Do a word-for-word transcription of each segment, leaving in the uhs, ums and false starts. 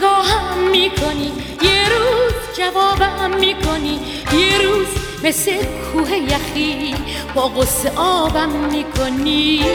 نگاهم میکنی، یه روز جوابم میکنی، یه روز مثل کوه یخی با غصه آبم میکنی.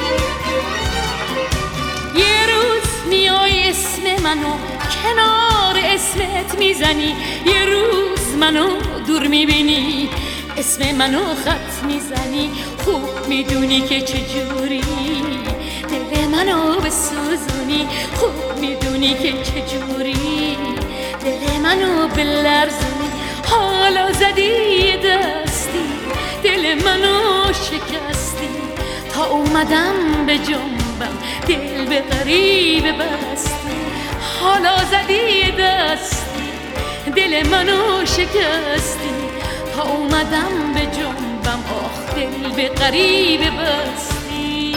یه روز میای اسم منو کنار اسمت میزنی، یه روز منو دور میبینی اسم منو خط میزنی. خوب میدونی که چجوری دل منو بسوزونی، خوب میدونی که چجوری دل منو بلرزونی. حالا زدی دستی دل منو شکستی، تا اومدم به جنبم دل به غریبه بستی. حالا زدی دستی دل منو شکستی، تا اومدم به جنبم آخ دل به غریبه بستی.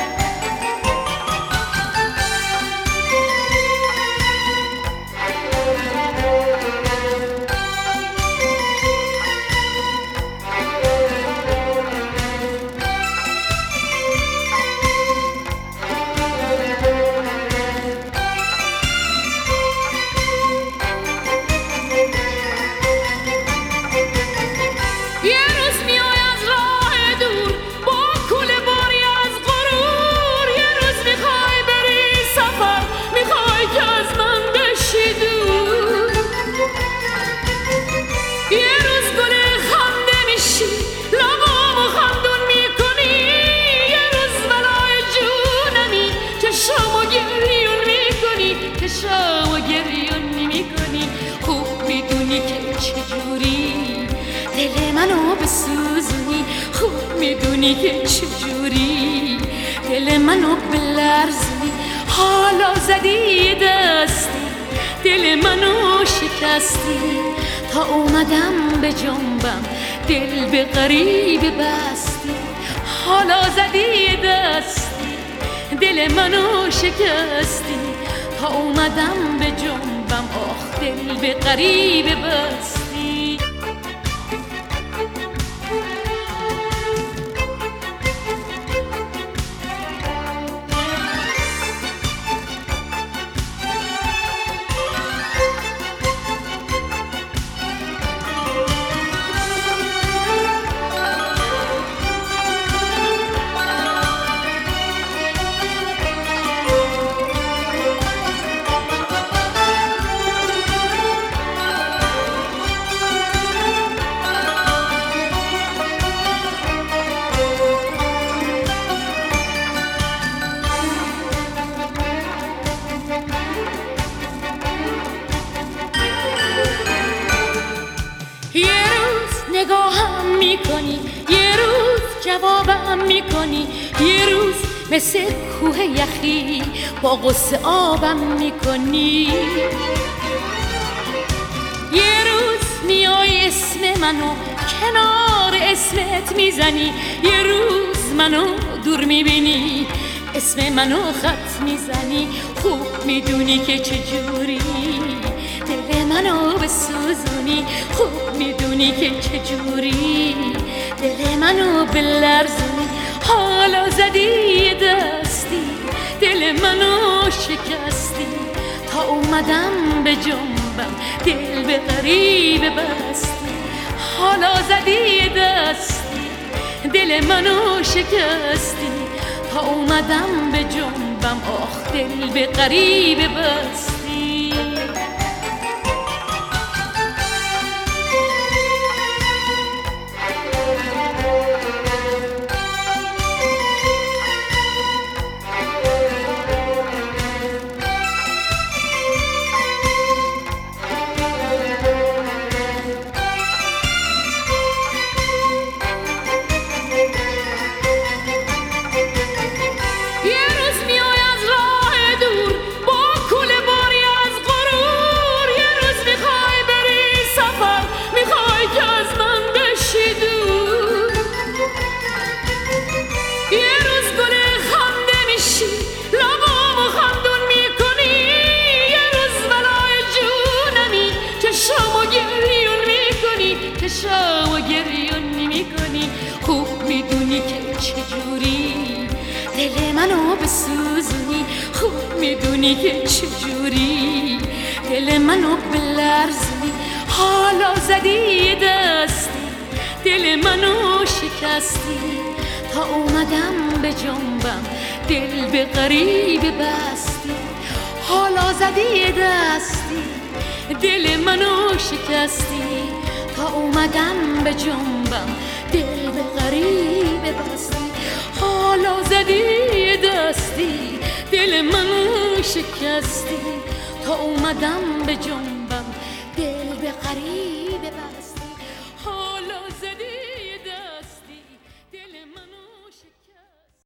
دل منو بسوزونی، خوب میدونی که چجوری دل منو بلرزونی. حالا زدی دستی دل منو شکستی، تا اومدم به جنبم دل به غریبه بستی. حالا زدی دستی دل منو شکستی، تا اومدم به جنبم آخ دل به غریبه بستی. نگاهم میکنی، یه روز جوابم میکنی، یه روز مثل کوه یخی با غصه آبم میکنی. یه روز میای اسم منو کنار اسمت میزنی، یه روز منو دور میبینی اسم منو خط میزنی. خوب میدونی که چجوری دل منو بسوزونی، خوب میدونی که چجوری دل منو بلرزونی. حالا زدی دستی دل منو شکستی، تا اومدم به جنبم دل به غریبه بستی. حالا زدی دستی دل منو شکستی، تا اومدم به جنبم آخ دل به غریبه بستی. و گریون میکنی، خوب میدونی که چجوری دل منو بسوزونی، خوب میدونی که چجوری دل منو بلرزی، حالا زدی دستی، دل منو شکستی، تا اومدم به جنبم دل به غریب بستی. حالا زدی دستی، دل منو شکستی، تا اومدم به جنبم دل به غریب بستی. حالا زدی دستی، دل منو شکستی، تا اومدم به جنبم دل به غریب بستی.